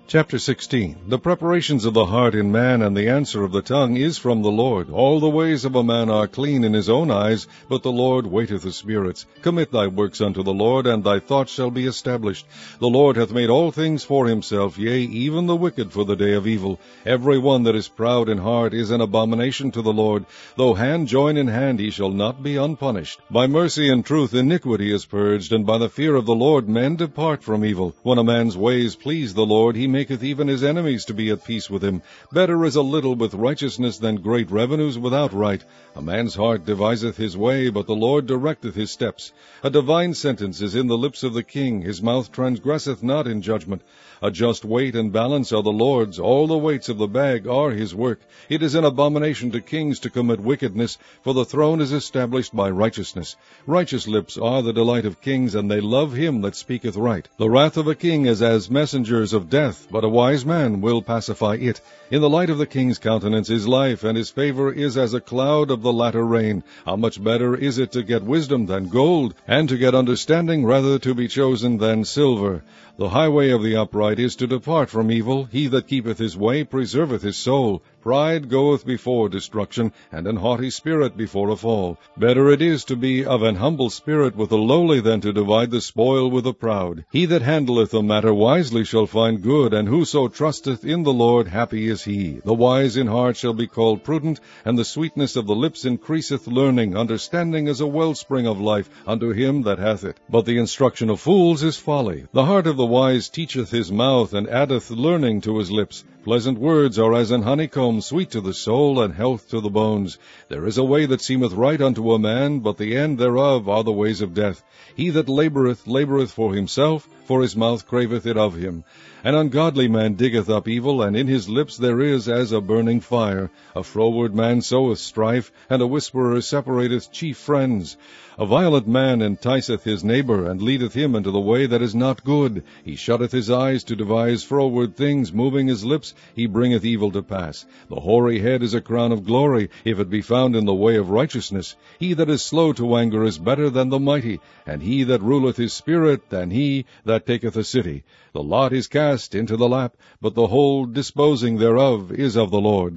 Chapter 16. The preparations of the heart in man and the answer of the tongue is from the Lord. All the ways of a man are clean in his own eyes, but the Lord waiteth the spirits. Commit thy works unto the Lord, and thy thoughts shall be established. The Lord hath made all things for himself, yea, even the wicked for the day of evil. Every one that is proud in heart is an abomination to the Lord. Though hand join in hand, he shall not be unpunished. By mercy and truth iniquity is purged, and by the fear of the Lord men depart from evil. When a man's ways please the Lord, he maketh even his enemies to be at peace with him. Better is a little with righteousness than great revenues without right. A man's heart deviseth his way, but the Lord directeth his steps. A divine sentence is in the lips of the king, his mouth transgresseth not in judgment. A just weight and balance are the Lord's, all the weights of the bag are his work. It is an abomination to kings to commit wickedness, for the throne is established by righteousness. Righteous lips are the delight of kings, and they love him that speaketh right. The wrath of a king is as messengers of death, but a wise man will pacify it. In the light of the king's countenance is life, and his favor is as a cloud of the latter rain. How much better is it to get wisdom than gold, and to get understanding rather to be chosen than silver. The highway of the upright is to depart from evil. He that keepeth his way preserveth his soul. Pride goeth before destruction, and an haughty spirit before a fall. Better it is to be of an humble spirit with the lowly than to divide the spoil with the proud. He that handleth a matter wisely shall find good, and whoso trusteth in the Lord, happy is he. The wise in heart shall be called prudent, and the sweetness of the lips increaseth learning. Understanding is a wellspring of life unto him that hath it. But the instruction of fools is folly. The heart of the wise teacheth his mouth, and addeth learning to his lips. Pleasant words are as an honeycomb, sweet to the soul, and health to the bones. There is a way that seemeth right unto a man, but the end thereof are the ways of death. He that laboureth, laboureth for himself, for his mouth craveth it of him. An ungodly man diggeth up evil, and in his lips there is as a burning fire. A froward man soweth strife, and a whisperer separateth chief friends. A violent man enticeth his neighbor, and leadeth him into the way that is not good. He shutteth his eyes to devise froward things, moving his lips, he bringeth evil to pass. The hoary head is a crown of glory, if it be found in the way of righteousness. He that is slow to anger is better than the mighty, and he that ruleth his spirit than he that taketh a city. The lot is cast into the lap, but the whole disposing thereof is of the Lord.